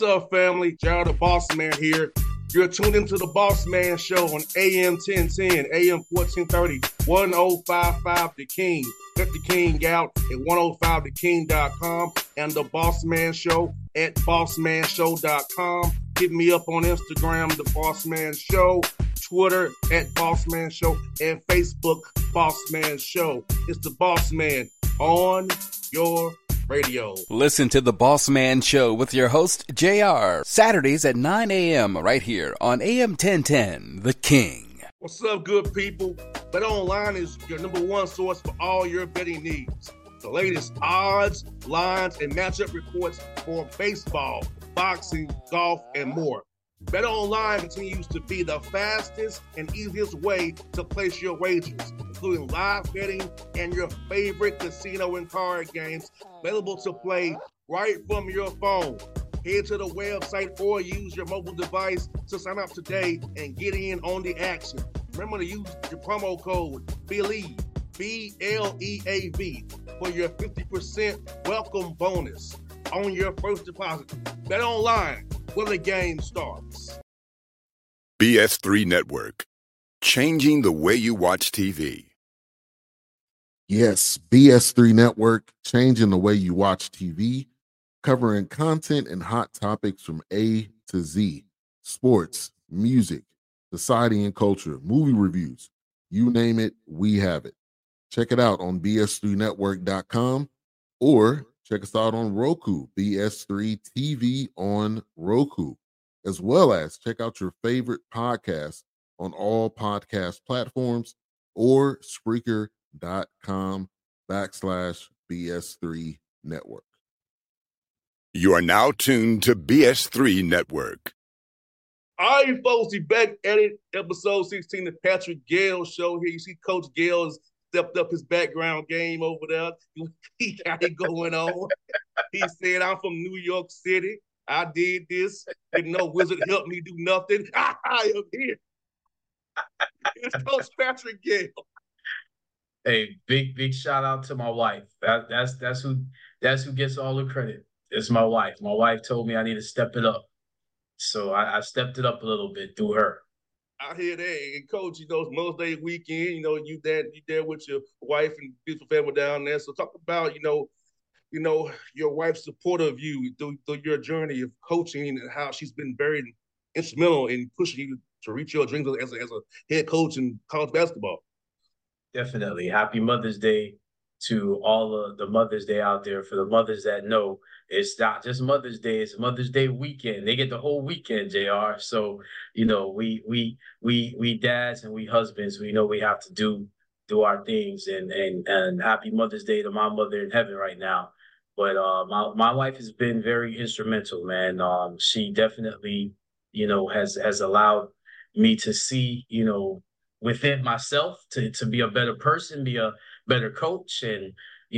up, family? Gerald the Boss Man here. You're tuned into the Boss Man Show on AM 1010, AM 1430, 1055 The King. Let the King out at 105theking.com and the Boss Man Show at bossmanshow.com. Hit me up on Instagram, The Boss Man Show, Twitter at Boss Man Show, and Facebook, Boss Man Show. It's the Boss Man on your radio. Listen to The Boss Man Show with your host, JR, Saturdays at 9 a.m. right here on AM 1010, The King. What's up, good people? BetOnline is your number one source for all your betting needs. The latest odds, lines, and matchup reports for baseball, boxing, golf, and more. BetOnline continues to be the fastest and easiest way to place your wagers, including live betting and your favorite casino and card games available to play right from your phone. Head to the website or use your mobile device to sign up today and get in on the action. Remember to use your promo code BELIEVE, BLEAV, for your 50% welcome bonus on your first deposit. BetOnline, where the game starts. BS3 Network, changing the way you watch TV. Yes, BS3 Network, changing the way you watch TV, covering content and hot topics from A to Z, sports, music, society and culture, movie reviews, you name it, we have it. Check it out on bs3network.com or check us out on Roku, BS3 TV on Roku, as well as check out your favorite podcast on all podcast platforms or Spreaker.com/BS3 Network. You are now tuned to BS3 Network. All right, folks, we back at it. Episode 16, the Patrick Gale Show here. You see Coach Gale has stepped up his background game over there. He got it going on. He said, I'm from New York City. I did this. Didn't no wizard help me do nothing. I am here. It's Coach Patrick Gale. Hey, big shout out to my wife. That's who gets all the credit. It's my wife. My wife told me I need to step it up. So I stepped it up a little bit through her. I hear that. And Coach, it's Mother's Day weekend. You there with your wife and beautiful family down there. So talk about, your wife's support of you through your journey of coaching and how she's been very instrumental in pushing you to reach your dreams as a head coach in college basketball. Definitely. Happy Mother's Day to all of the Mother's Day out there. For the mothers that know, it's not just Mother's Day, it's Mother's Day weekend. They get the whole weekend, JR. So, we dads and we husbands, we know we have to do our things, and happy Mother's Day to my mother in heaven right now. But my wife has been very instrumental, man. She definitely, has allowed me to see, within myself to be a better person, be a better coach. And,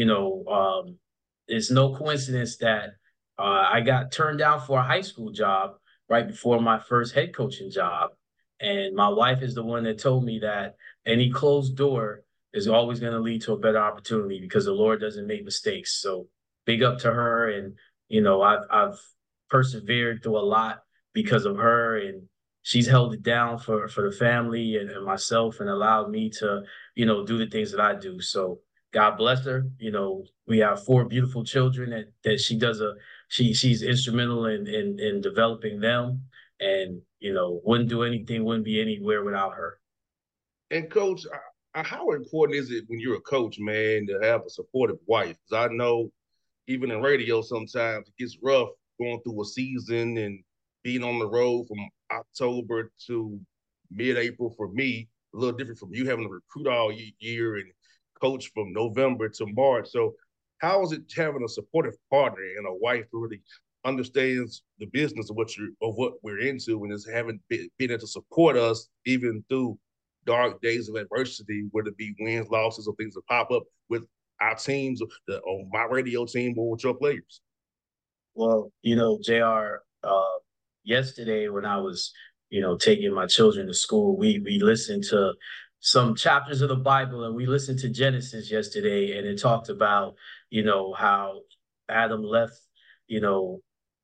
it's no coincidence that I got turned down for a high school job right before my first head coaching job. And my wife is the one that told me that any closed door is always going to lead to a better opportunity because the Lord doesn't make mistakes. So big up to her. And, I've persevered through a lot because of her, and she's held it down for the family and myself and allowed me to, do the things that I do. So God bless her. We have 4 beautiful children that she does she's instrumental in developing them, and, wouldn't do anything, wouldn't be anywhere without her. And Coach, how important is it when you're a coach, man, to have a supportive wife? Because I know even in radio sometimes it gets rough going through a season and being on the road from October to mid-April for me, a little different from you having to recruit all year and coach from November to March. So how is it having a supportive partner and a wife who really understands the business of what we're into and is having been able to support us even through dark days of adversity, whether it be wins, losses, or things that pop up with our teams, on my radio team, or with your players? Well, JR, yesterday when I was, taking my children to school, we listened to some chapters of the Bible, and we listened to Genesis yesterday, and it talked about, how Adam left,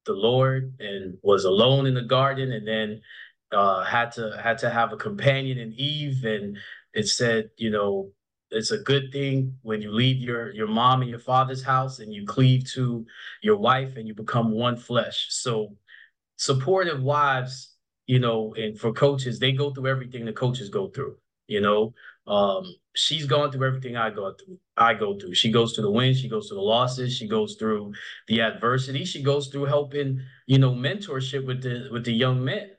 the Lord and was alone in the garden, and then had to have a companion in Eve, and it said, it's a good thing when you leave your mom and your father's house and you cleave to your wife and you become one flesh. So supportive wives, and for coaches, they go through everything the coaches go through. You know, she's gone through everything I go through. She goes through the wins, she goes through the losses, she goes through the adversity, she goes through helping, mentorship with the young men.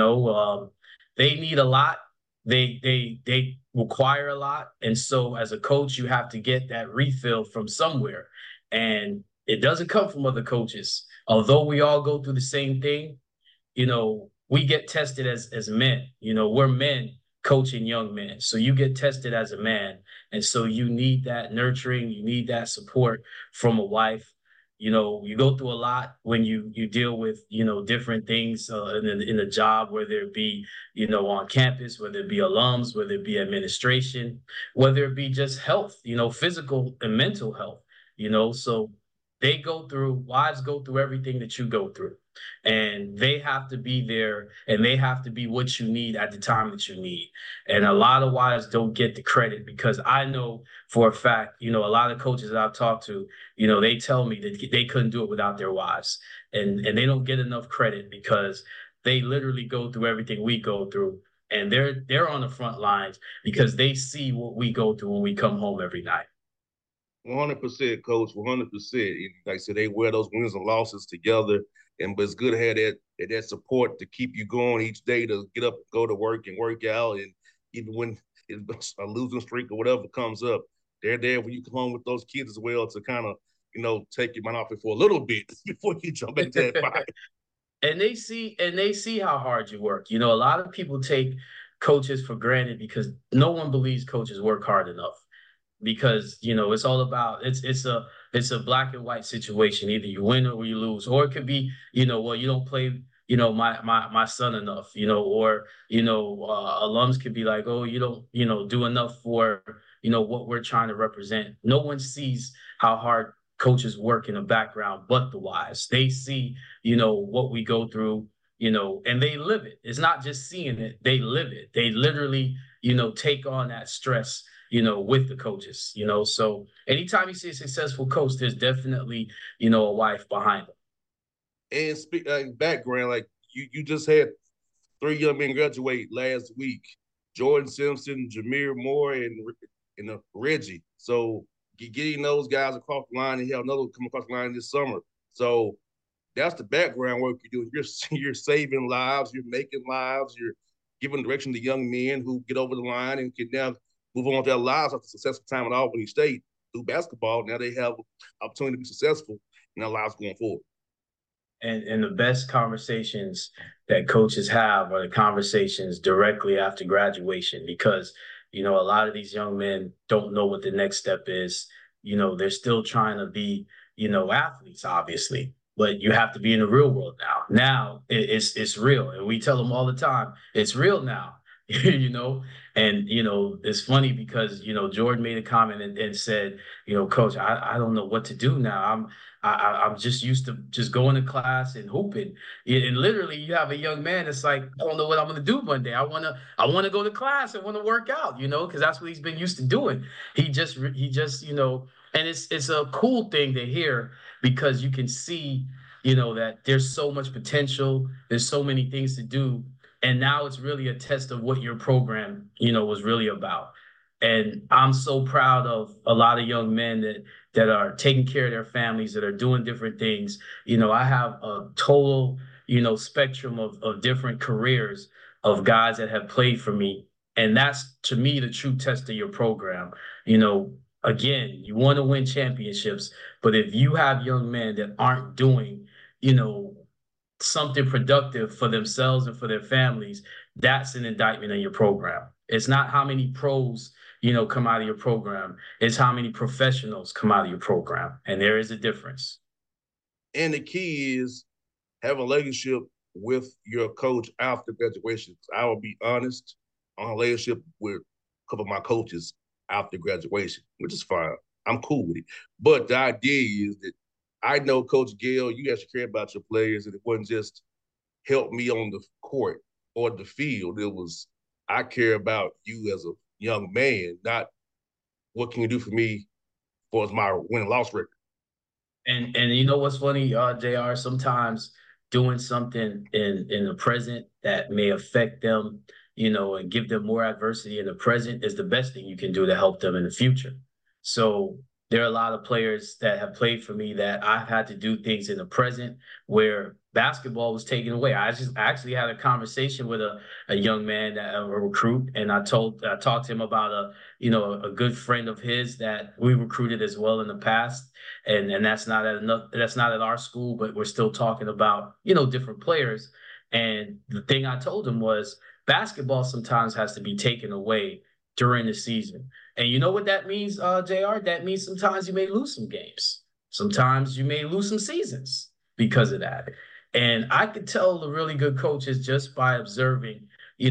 They need a lot. They require a lot, and so as a coach, you have to get that refill from somewhere, and it doesn't come from other coaches. Although we all go through the same thing, we get tested as men. We're men coaching young men. So you get tested as a man. And so you need that nurturing, you need that support from a wife. You go through a lot when you deal with, different things in the job, whether it be, on campus, whether it be alums, whether it be administration, whether it be just health, physical and mental health, so wives go through everything that you go through, and they have to be there, and they have to be what you need at the time that you need. And a lot of wives don't get the credit, because I know for a fact, a lot of coaches that I've talked to, they tell me that they couldn't do it without their wives, and they don't get enough credit because they literally go through everything we go through, and they're on the front lines because they see what we go through when we come home every night. 100%, coach. 100%. Like I said, they wear those wins and losses together, but it's good to have that support to keep you going each day, to get up, go to work, and work out. And even when it's a losing streak or whatever comes up, they're there when you come home with those kids as well, to kind of take your mind off it for a little bit before you jump into that fight. And they see how hard you work. A lot of people take coaches for granted because no one believes coaches work hard enough. Because it's all about it's a black and white situation. Either you win or you lose, or it could be well, you don't play my son enough, or alums could be like, oh, you don't do enough for what we're trying to represent. No one sees how hard coaches work in the background, but the wives. They see what we go through, and they live it. It's not just seeing it, they live it. They literally take on that stress with the coaches, so anytime you see a successful coach, there's definitely, a wife behind them. And speak background, like you just had 3 young men graduate last week: Jordan Simpson, Jameer Moore, and Reggie. So getting those guys across the line, and you have another one come across the line this summer. So that's the background work you're doing. You're saving lives, you're making lives, you're giving direction to young men who get over the line and can now move on with their lives after successful time at Albany State through basketball. Now they have opportunity to be successful in their lives going forward. And the best conversations that coaches have are the conversations directly after graduation, because, a lot of these young men don't know what the next step is. They're still trying to be, athletes, obviously, but you have to be in the real world now. Now it's real. And we tell them all the time, it's real now. And it's funny because Jordan made a comment and said, coach, I don't know what to do now. I'm just used to just going to class and hooping. And literally you have a young man that's like, I don't know what I'm going to do Monday. I want to go to class. I want to work out, because that's what he's been used to doing. He just and it's a cool thing to hear, because you can see that there's so much potential. There's so many things to do. And now it's really a test of what your program, was really about. And I'm so proud of a lot of young men that are taking care of their families, that are doing different things. I have a total, spectrum of different careers of guys that have played for me. And that's, to me, the true test of your program. Again, you want to win championships, but if you have young men that aren't doing, something productive for themselves and for their families, that's an indictment on your program. It's not how many pros, come out of your program. It's how many professionals come out of your program. And there is a difference. And the key is having a relationship with your coach after graduation. I will be honest, on a relationship with a couple of my coaches after graduation, which is fine. I'm cool with it. But the idea is that I know Coach Gale, you guys care about your players, and it wasn't just help me on the court or the field. It was I care about you as a young man, not what can you do for me for my win-loss record. And you know what's funny, JR? Sometimes doing something in the present that may affect them, and give them more adversity in the present is the best thing you can do to help them in the future. So there are a lot of players that have played for me that I've had to do things in the present where basketball was taken away. I actually had a conversation with a young man, a recruit, and I talked to him about a good friend of his that we recruited as well in the past. And that's not at our school, but we're still talking about, different players. And the thing I told him was basketball sometimes has to be taken away during the season. And you know what that means, JR? That means sometimes you may lose some games. Sometimes you may lose some seasons because of that. And I could tell the really good coaches just by observing,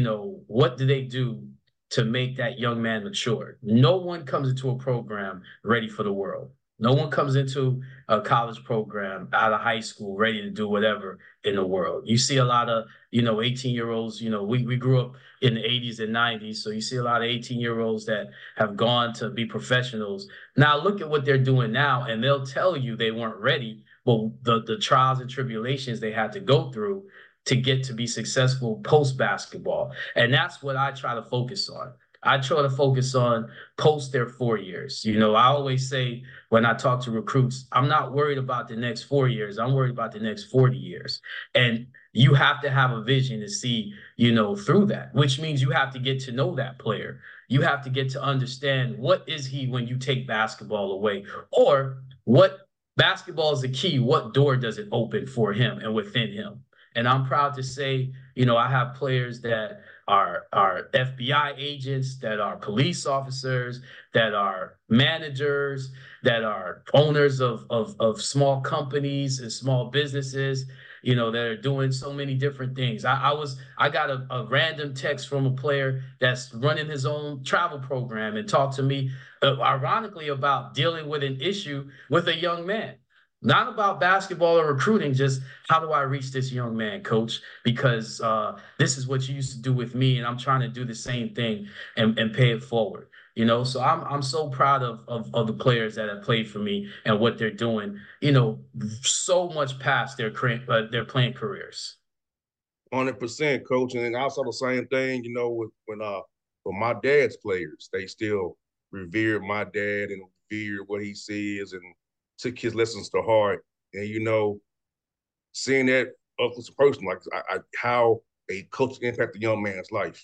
what do they do to make that young man mature? No one comes into a program ready for the world. No one comes into a college program out of high school ready to do whatever in the world. You see a lot of, 18-year-olds, we grew up in the 80s and 90s. So you see a lot of 18-year-olds that have gone to be professionals. Now look at what they're doing now, and they'll tell you they weren't ready, but the trials and tribulations they had to go through to get to be successful post-basketball. And that's what I try to focus on. I try to focus on post their 4 years. I always say when I talk to recruits, I'm not worried about the next 4 years. I'm worried about the next 40 years. And you have to have a vision to see, through that, which means you have to get to know that player. You have to get to understand what is he when you take basketball away, or what basketball is the key. What door does it open for him and within him? And I'm proud to say, I have players that are FBI agents, that are police officers, that are managers, that are owners of small companies and small businesses, that are doing so many different things. I got a random text from a player that's running his own travel program and talked to me, ironically, about dealing with an issue with a young man. Not about basketball or recruiting, just how do I reach this young man, coach? Because this is what you used to do with me, and I'm trying to do the same thing and pay it forward. So I'm so proud of the players that have played for me and what they're doing, so much past their playing careers. 100%, coach. And then also the same thing, with my dad's players, they still revered my dad and revered what he says and took his lessons to heart. And, seeing that up close and personal, like how a coach can impact a young man's life.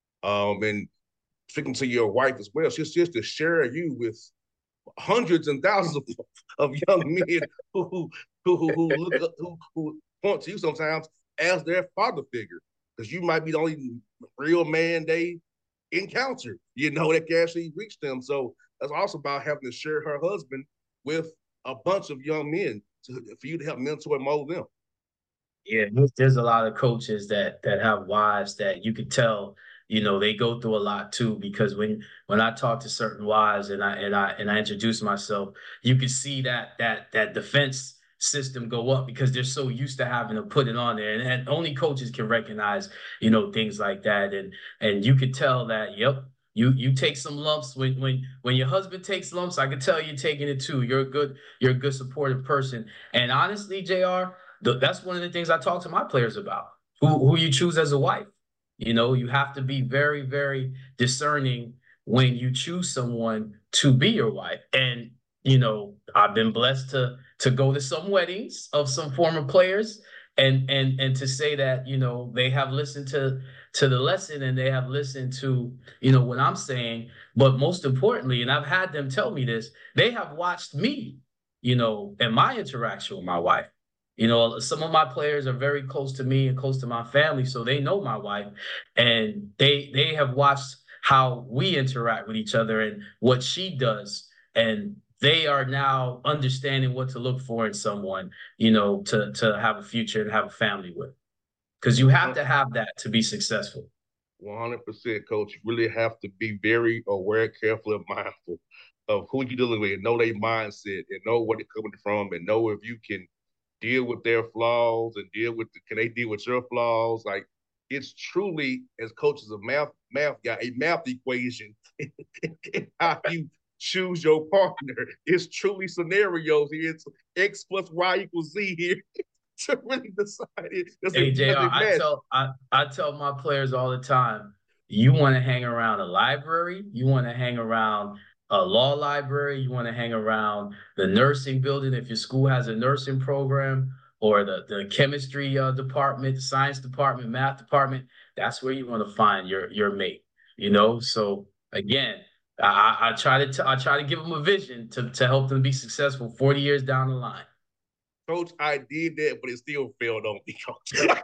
And speaking to your wife as well, she's just to share you with hundreds and thousands of young men who look up, who point to you sometimes as their father figure, because you might be the only real man they encounter, that can actually reach them. So that's also about having to share her husband with a bunch of young men for you to help mentor and mold them. Yeah, there's a lot of coaches that have wives that you could tell, they go through a lot too, because when I talk to certain wives and I introduce myself, you can see that defense system go up because they're so used to having to put it on there, and only coaches can recognize, things like that, and you could tell that, yep. You take some lumps when your husband takes lumps. I can tell you're taking it too. You're a good supportive person. And honestly, JR, that's one of the things I talk to my players about. Who you choose as a wife. You have to be very, very discerning when you choose someone to be your wife. And I've been blessed to go to some weddings of some former players, and to say that they have listened to the lesson, and they have listened to, what I'm saying. But most importantly, and I've had them tell me this, they have watched me, and my interaction with my wife. Some of my players are very close to me and close to my family, so they know my wife, and they have watched how we interact with each other and what she does. And they are now understanding what to look for in someone, to have a future and have a family with. Because you have to have that to be successful. 100%, coach. You really have to be very aware, careful, and mindful of who you're dealing with, and know their mindset, and know where they're coming from, and know if you can deal with their flaws and can they deal with your flaws? Like, it's truly, as coaches, a math guy, a math equation. How you choose your partner. It's truly scenarios here. It's X plus Y equals Z here. To really decide it. Hey, JR, I tell my players all the time, you want to hang around a library, you want to hang around a law library, you want to hang around the nursing building if your school has a nursing program, or the chemistry department, the science department, math department. That's where you want to find your mate. So again, I try to give them a vision to help them be successful 40 years down the line. Coach, I did that, but it still failed on me, Coach.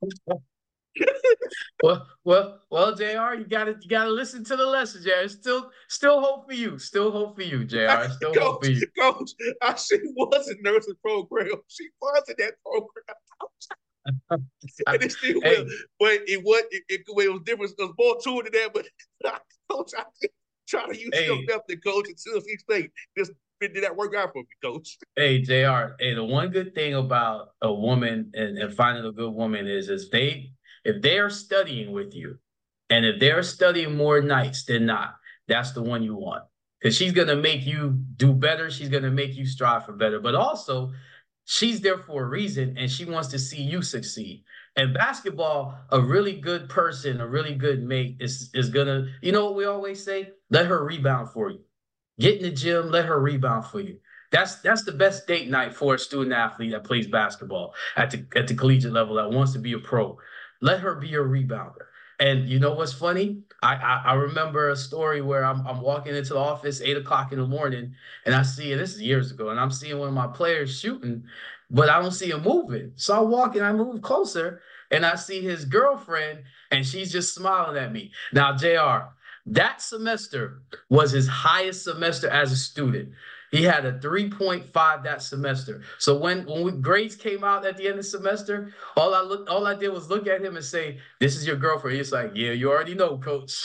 well, JR, you gotta listen to the lesson, JR. Still hope for you. Still hope for you, JR. Still hope for you. Coach, she was in nursing program. She was in that program. And it still will. But it was different. There's more to it than that. But Coach, I try to use your method, Coach, until he State. Did that work out for me, Coach? Hey, JR. Hey, the one good thing about a woman and finding a good woman is if they are studying with you, and if they're studying more nights than not, that's the one you want. Because she's gonna make you do better. She's gonna make you strive for better. But also, she's there for a reason, and she wants to see you succeed. And basketball, a really good person, a really good mate is gonna, what we always say? Let her rebound for you. Get in the gym, let her rebound for you. That's the best date night for a student athlete that plays basketball at the collegiate level that wants to be a pro. Let her be your rebounder. And you know what's funny? I remember a story where I'm walking into the office 8 o'clock in the morning, and I see, and this is years ago, and I'm seeing one of my players shooting, but I don't see him moving. So I move closer, and I see his girlfriend, and she's just smiling at me. Now, JR, that semester was his highest semester as a student. He had a 3.5 that semester. So when grades came out at the end of the semester, all I did was look at him and say, "This is your girlfriend." He's like, "Yeah, you already know, coach."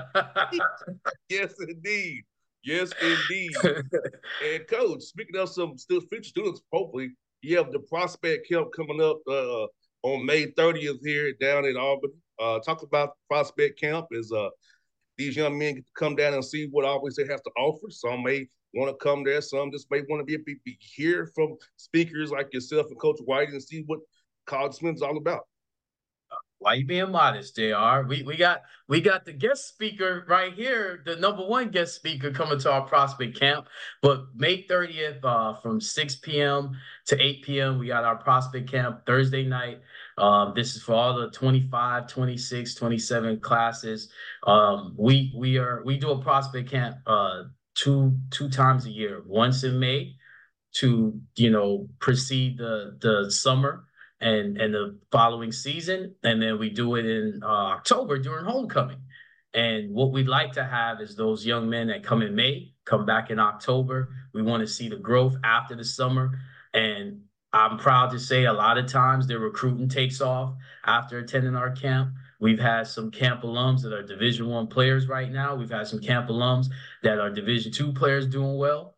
Yes, indeed. Yes, indeed. And coach, speaking of some future students, hopefully you have the prospect camp coming up on May 30th here down in Albany. Talk about prospect camp is these young men get to come down and see what Albany State has to offer. Some may want to come there. Some just may want to be hear from speakers like yourself and Coach White and see what college swim is all about. Why you being modest, JR? We got the guest speaker right here, the number one guest speaker coming to our prospect camp. But May 30th from 6 p.m. to 8 p.m., we got our prospect camp Thursday night. This is for all the 25, 26, 27 classes. We do a prospect camp two times a year, once in May to precede the summer and the following season, and then we do it in October during homecoming. And what we'd like to have is those young men that come in May come back in October. We want to see the growth after the summer, and I'm proud to say a lot of times their recruiting takes off after attending our camp. We've had some camp alums that are Division I players right now. We've had some camp alums that are Division II players doing well.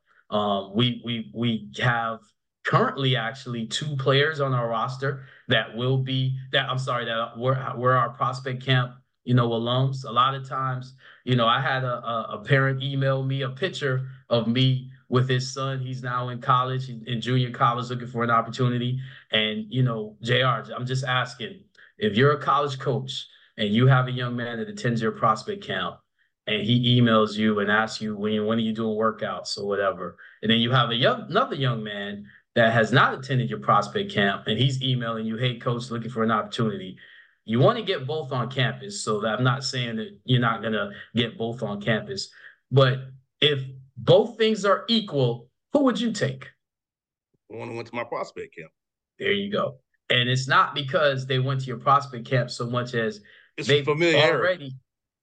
We have currently actually 2 players on our roster that were our prospect camp, alums. A lot of times, I had a parent email me a picture of me with his son. He's now in college, in junior college, looking for an opportunity. And, JR, I'm just asking, if you're a college coach and you have a young man that attends your prospect camp and he emails you and asks you, when are you doing workouts or whatever, and then you have another young man that has not attended your prospect camp and he's emailing you, "Hey, coach, looking for an opportunity." You want to get both on campus. So that I'm not saying that you're not going to get both on campus. But if both things are equal, who would you take? I want to went to my prospect camp. There you go. And it's not because they went to your prospect camp so much as they've already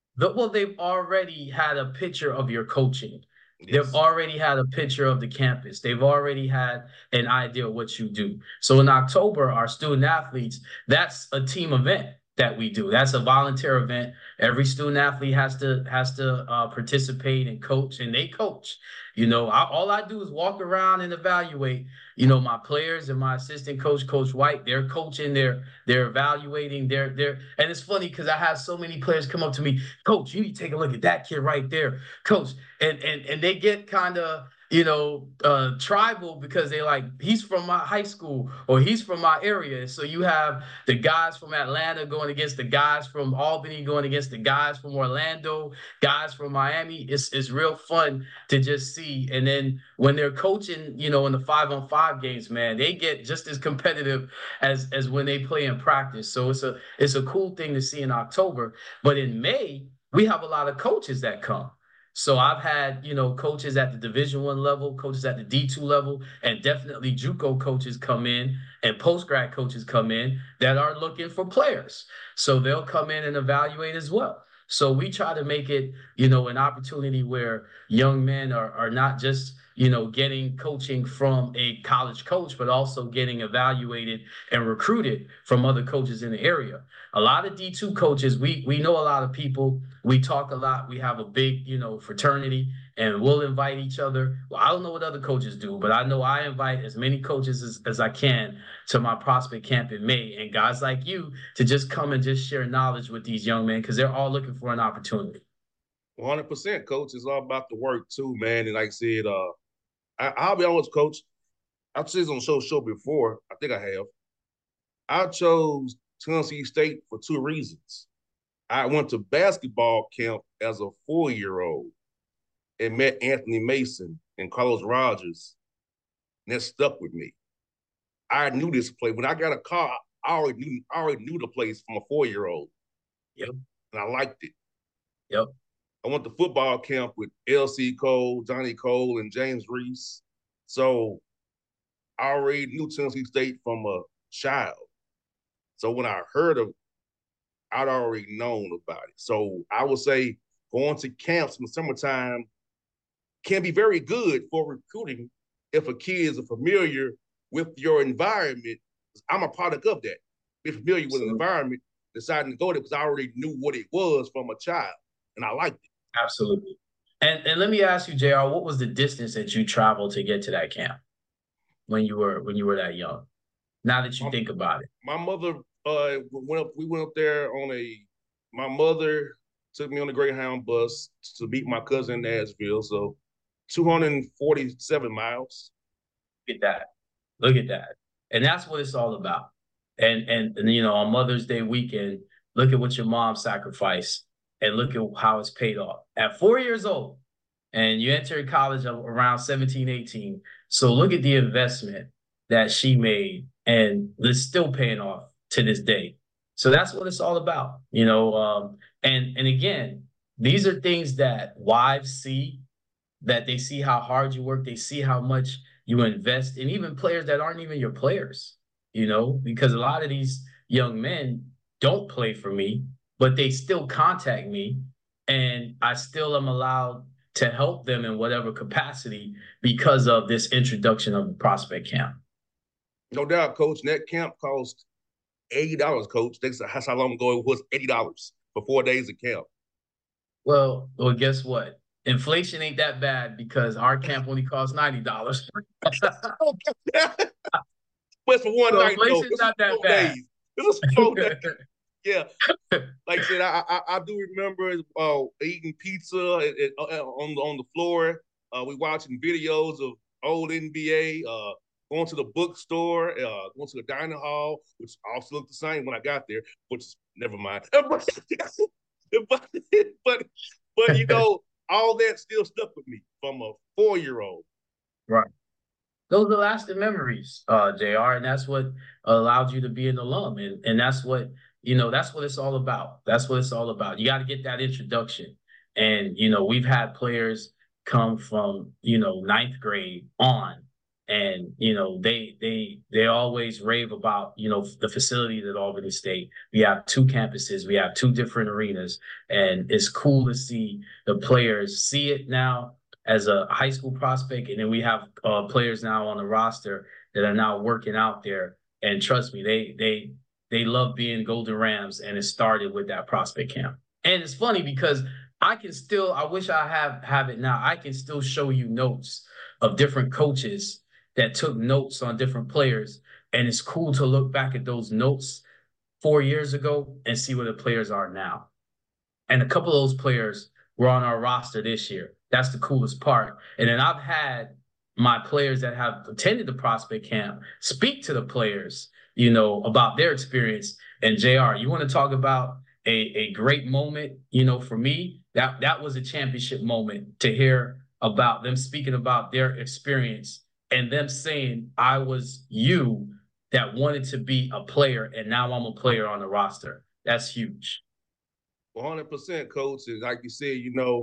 had a picture of your coaching. Yes. They've already had a picture of the campus. They've already had an idea of what you do. So in October, our student athletes, that's a team event. that we do. That's a volunteer event. Every student athlete has to participate and coach, and they coach. All I do is walk around and evaluate. My players and my assistant coach, Coach White, they're coaching, they're evaluating, and it's funny because I have so many players come up to me, Coach, you need to take a look at that kid right there, Coach, and they get kind of tribal because they like, he's from my high school or he's from my area. So you have the guys from Atlanta going against the guys from Albany, going against the guys from Orlando, guys from Miami. It's real fun to just see. And then when they're coaching, in the 5-on-5 games, man, they get just as competitive as when they play in practice. So it's a cool thing to see in October. But in May, we have a lot of coaches that come. So I've had, coaches at the Division I level, coaches at the D2 level, and definitely JUCO coaches come in and post-grad coaches come in that are looking for players. So they'll come in and evaluate as well. So we try to make it, an opportunity where young men are not just, getting coaching from a college coach, but also getting evaluated and recruited from other coaches in the area. A lot of D2 coaches, we know a lot of people. We talk a lot. We have a big, fraternity, and we'll invite each other. Well, I don't know what other coaches do, but I know I invite as many coaches as I can to my prospect camp in May, and guys like you to just come and just share knowledge with these young men because they're all looking for an opportunity. 100%, Coach. It's all about the work too, man. And like I said, I'll be honest, Coach. I've said this on the show before. I think I have. I chose Tennessee State for two reasons. I went to basketball camp as a 4-year-old and met Anthony Mason and Carlos Rogers, and that stuck with me. I knew this place. When I got a car, I already knew the place from a 4-year-old. Yep. And I liked it. Yep. I went to football camp with L.C. Cole, Johnny Cole, and James Reese. So I already knew Tennessee State from a child. So when I heard of it, I'd already known about it. So I would say going to camps in the summertime can be very good for recruiting if a kid is familiar with your environment. I'm a product of that. Be familiar with an environment, deciding to go there because I already knew what it was from a child, and I liked it. Absolutely. And let me ask you, JR, what was the distance that you traveled to get to that camp when you were that young? Now that you think about it. My mother we went up there my mother took me on the Greyhound bus to meet my cousin in Nashville. So 247 miles. Look at that. And that's what it's all about. And on Mother's Day weekend, look at what your mom sacrificed and look at how it's paid off. At 4 years old, and you entered college around 17, 18. So look at the investment that she made, and it's still paying off to this day. So that's what it's all about, and again, these are things that wives see, that they see how hard you work, they see how much you invest, and even players that aren't even your players, because a lot of these young men don't play for me, but they still contact me, and I still am allowed to help them in whatever capacity because of this introduction of the prospect camp. No doubt, Coach. And that camp cost $80, Coach. That's how long ago it was. $80 for 4 days of camp. Well, guess what? Inflation ain't that bad because our camp only costs $90. But for one night, inflation's not that bad. This was 4 days. Yeah, like I said, I do remember eating pizza on the floor. We watching videos of old NBA. Going to the bookstore, going to the dining hall, which also looked the same when I got there. Which never mind. but all that still stuck with me from a 4-year-old. Right. Those are lasting memories, JR, and that's what allowed you to be an alum, and that's what. That's what it's all about. That's what it's all about. You got to get that introduction. And, we've had players come from, 9th grade on, and, they always rave about, the facilities at Albany State. We have 2 campuses. We have 2 different arenas, and it's cool to see the players see it now as a high school prospect. And then we have players now on the roster that are now working out there. And trust me, they love being Golden Rams, and it started with that prospect camp. And it's funny because I wish I have it now. I can still show you notes of different coaches that took notes on different players. And it's cool to look back at those notes 4 years ago and see where the players are now. And a couple of those players were on our roster this year. That's the coolest part. And then I've had my players that have attended the prospect camp speak to the players, about their experience. And JR, you want to talk about a great moment, for me, that was a championship moment to hear about them speaking about their experience and them saying, I was you that wanted to be a player, and now I'm a player on the roster. That's huge. 100%, Coach. And like you said,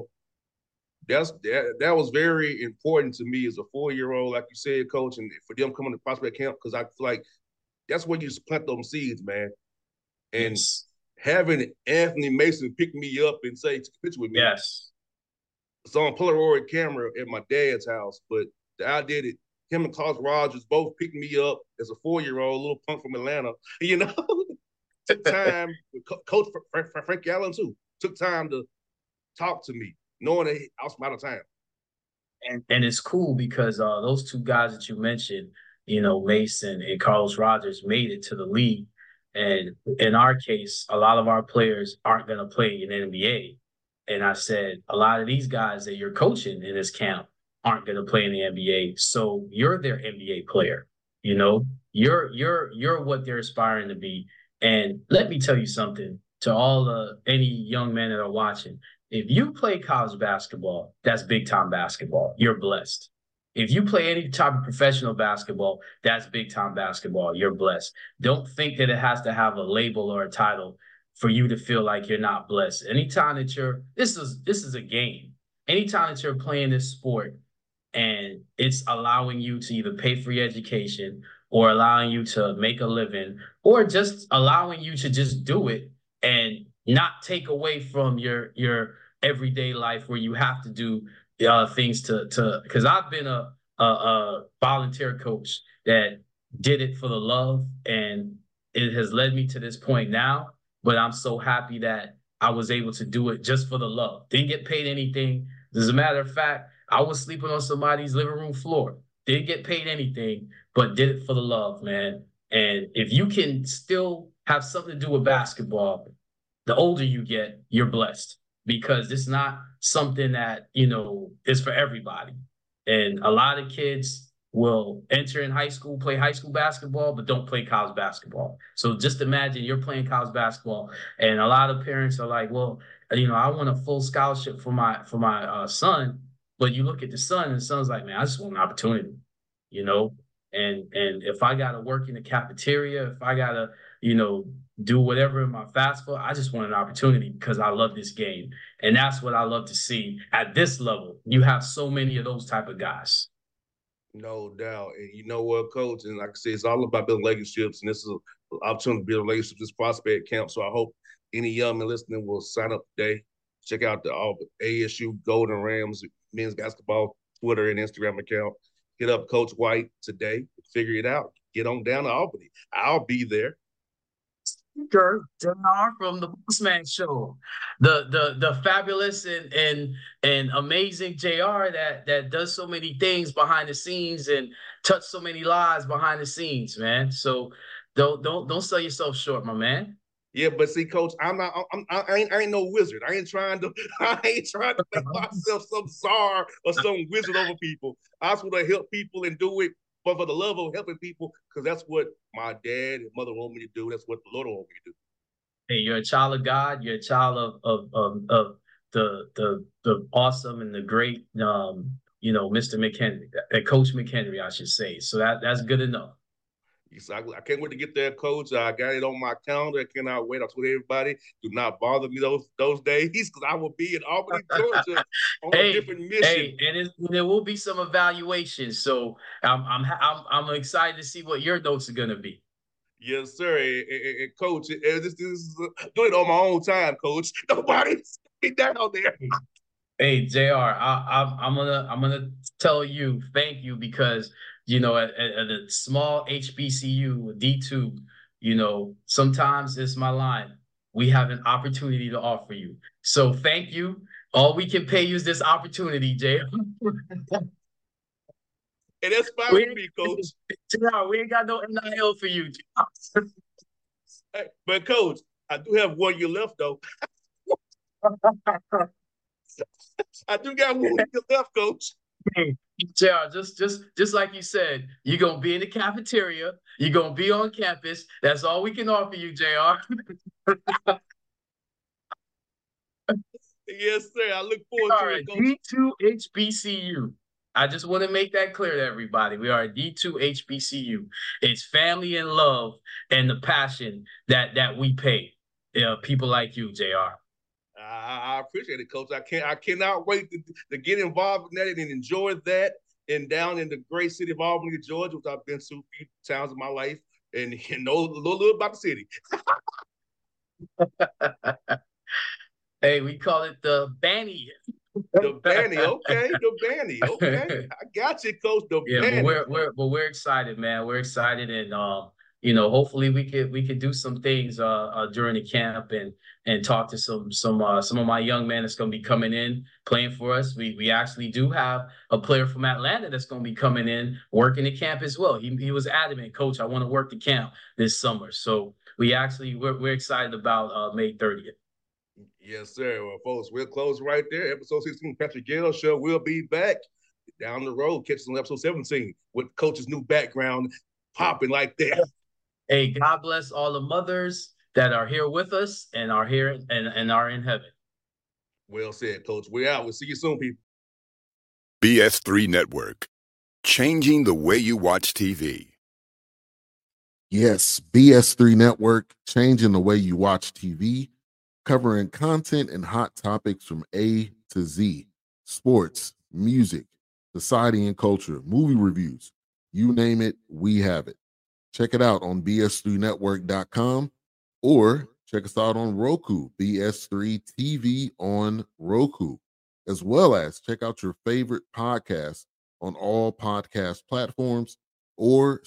that was very important to me as a 4-year-old, like you said, Coach, and for them coming to prospect camp, because I feel like that's where you just plant those seeds, man. And yes. Having Anthony Mason pick me up and say, take a picture with me. Yes. It's on Polaroid camera at my dad's house, but I did it. Him and Carlos Rogers both picked me up as a 4-year-old, little punk from Atlanta. Took time. Coach Frank Allen, too, took time to talk to me, knowing that I was out of time. And it's cool because those two guys that you mentioned, Mason and Carlos Rogers, made it to the league. And in our case, a lot of our players aren't going to play in the NBA. And I said, a lot of these guys that you're coaching in this camp aren't going to play in the NBA. So you're their NBA player. You're what they're aspiring to be. And let me tell you something to any young men that are watching. If you play college basketball, that's big time basketball. You're blessed. If you play any type of professional basketball, that's big time basketball. You're blessed. Don't think that it has to have a label or a title for you to feel like you're not blessed. Anytime that this is a game. Anytime that you're playing this sport and it's allowing you to either pay for your education or allowing you to make a living or just allowing you to just do it and not take away from your everyday life where you have to do things to because I've been a volunteer coach that did it for the love, and it has led me to this point now. But I'm so happy that I was able to do it just for the love. Didn't get paid anything. As a matter of fact, I was sleeping on somebody's living room floor. Didn't get paid anything, but did it for the love, man. And if you can still have something to do with basketball, the older you get, you're blessed, because it's not something that, is for everybody. And a lot of kids will enter in high school, play high school basketball, but don't play college basketball. So just imagine you're playing college basketball, and a lot of parents are like, well, I want a full scholarship for my son. But you look at the son, and the son's like, man, I just want an opportunity, And if I got to work in the cafeteria, if I got to, do whatever in my fast food, I just want an opportunity because I love this game. And that's what I love to see at this level. You have so many of those type of guys. No doubt. And you know what, Coach? And like I said, it's all about building relationships. And this is an opportunity to build relationships, this prospect camp. So I hope any young man listening will sign up today. Check out the ASU Golden Rams men's basketball Twitter and Instagram account. Hit up Coach White today. Figure it out. Get on down to Albany. I'll be there. JR from the Bossman Show, the fabulous and amazing JR that does so many things behind the scenes and touch so many lives behind the scenes, man. So don't sell yourself short, my man. Yeah, but see, Coach, I ain't no wizard. I ain't trying to make myself some czar or some wizard over people. I just want to help people and do it but for the love of helping people, because that's what my dad and mother want me to do. That's what the Lord want me to do. Hey, you're a child of God. You're a child of the awesome and the great, Mr. McHenry, Coach McHenry, I should say. So that's good enough. Yes, I can't wait to get there, Coach. I got it on my calendar. I cannot wait. I told everybody, do not bother me those days, because I will be in Albany, Georgia, on a different mission. Hey, and there will be some evaluations. So I'm excited to see what your notes are going to be. Yes, sir. And Coach, this is doing it on my own time, Coach. Nobody's down there. Hey, JR, I'm gonna tell you thank you, because at a small HBCU D2, sometimes it's my line. We have an opportunity to offer you. So thank you. All we can pay you is this opportunity, Jay. And that's fine with me, Coach. We ain't got no NIL for you. Hey, but Coach, I do have 1 year left, though. I do got 1 year left, Coach. JR, just like you said, you're gonna be in the cafeteria, you're gonna be on campus. That's all we can offer you, JR. Yes, sir. I look forward to it, D2 Coach. HBCU. I just want to make that clear to everybody. We are a D2 HBCU. It's family and love and the passion that we pay people like you, JR. I appreciate it, Coach. I cannot wait to get involved in that and enjoy that. And down in the great city of Albany, Georgia, which I've been to a few times in my life, and know a little about the city. Hey, we call it the Banny. The Banny, okay. The Banny, okay. I got you, Coach. The Banny. But we're excited, man. We're excited, and hopefully we could do some things during the camp and talk to some of my young men that's going to be coming in playing for us. We actually do have a player from Atlanta that's going to be coming in working the camp as well. He was adamant, Coach, I want to work the camp this summer. So we're excited about May 30th. Yes, sir. Well, folks, we'll close right there. Episode 16, Patrick Gale Show. We'll be back down the road. Catch us on episode 17 with Coach's new background popping like that. Hey, God bless all the mothers that are here with us and are here and are in heaven. Well said, Coach. We're out. We'll see you soon, people. BS3 Network, changing the way you watch TV. Yes, BS3 Network, changing the way you watch TV, covering content and hot topics from A to Z, sports, music, society and culture, movie reviews, you name it, we have it. Check it out on bs3network.com or check us out on Roku, BS3 TV on Roku, as well as check out your favorite podcast on all podcast platforms or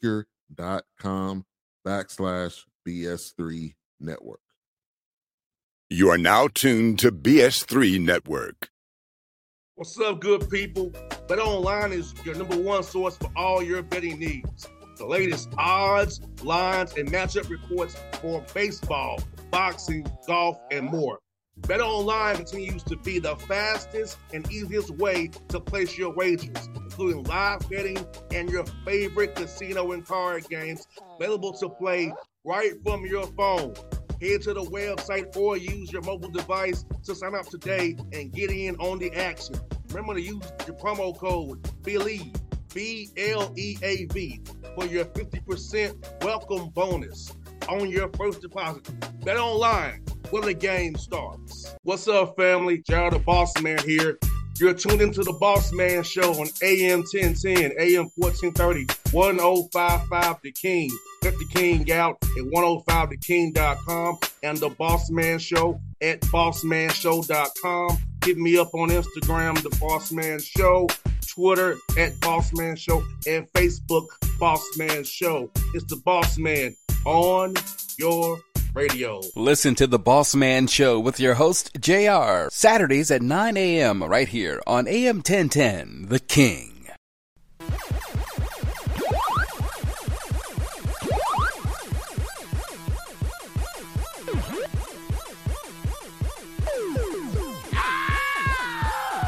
Spreaker.com/BS3 Network. You are now tuned to BS3 Network. What's up, good people? BetOnline is your number one source for all your betting needs. The latest odds, lines, and matchup reports for baseball, boxing, golf, and more. BetOnline continues to be the fastest and easiest way to place your wagers, including live betting and your favorite casino and card games available to play right from your phone. Head to the website or use your mobile device to sign up today and get in on the action. Remember to use your promo code BELIEVE, BLEAV, for your 50% welcome bonus on your first deposit. Bet online where the game starts. What's up, family? Gerald the Boss Man here. You're tuned into the Boss Man Show on AM 1010, AM 1430, 1055 The King. Let the King out at 105theking.com and the Boss Man Show at bossmanshow.com. Hit me up on Instagram, The Boss Man Show, Twitter at Boss Man Show, and Facebook, Boss Man Show. It's the Boss Man on your radio. Listen to The Boss Man Show with your host, JR, Saturdays at 9 a.m. right here on AM 1010, The King.